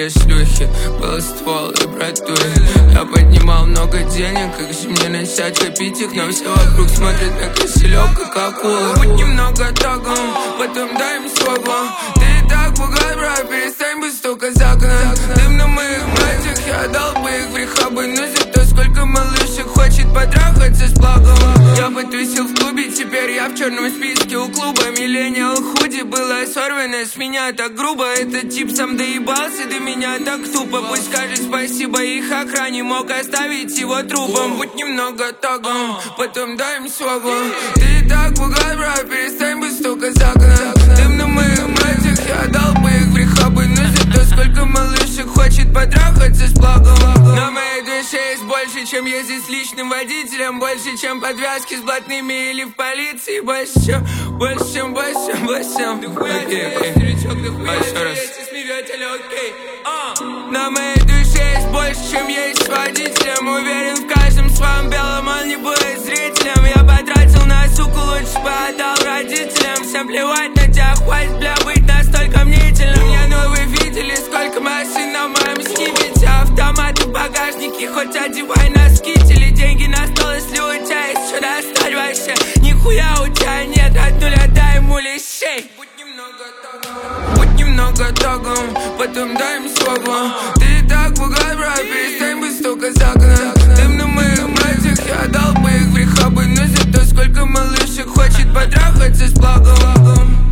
были шлюхи, был ствол и братуи. Я поднимал много денег, как же мне начать копить их? Но все вокруг смотрят на кошелек, как акулы. Будь немного тагом, потом дай им свободу. Ты и так богат, брат, перестань бы стука за окна. Дым на моих братьях, я отдал бы их в рехабы. Но зато сколько малышек хочет потрахаться с благом. Я потусил в клубе, теперь я в черном списке у клуба. Миллениал худи было сорвано с меня так грубо. Этот тип сам доебался до меня так тупо. Пусть скажет спасибо их охране, мог оставить его трупом. Будь немного тагом, потом дай им свободу. Ты и так богат, брат, перестань бы стука за окна. Дым на моих братьях, я отдал бы их в рехабы. Но зато сколько малышек хочет потрахаться с благом. На моей душе есть больше, чем ездить с личным водителем. Больше, чем подвязки с блатными или в полиции. Больше, чем. На моей душе есть больше, чем есть с водителем. Уверен в каждом своем белом, он не будет зрителем. Я потратил на суку, лучше бы отдал родителям. Всем плевать на тебя, хватит, бля, быть настолько мнительным. Я, ну вы видели, сколько машин на моем скипете. Автоматы в багажнике, хоть одевай носки. Или деньги на стол, если у тебя есть что достать вообще. Нихуя у тебя нет, от нуля дай ему лещей. Будь немного тагом, потом дай им свободу. Ты и так богат, брат, перестань бы стука за окна. Дым на моих братьях, я отдал бы их в рехабы. Но зато сколько малышек хочет потрахаться с благом.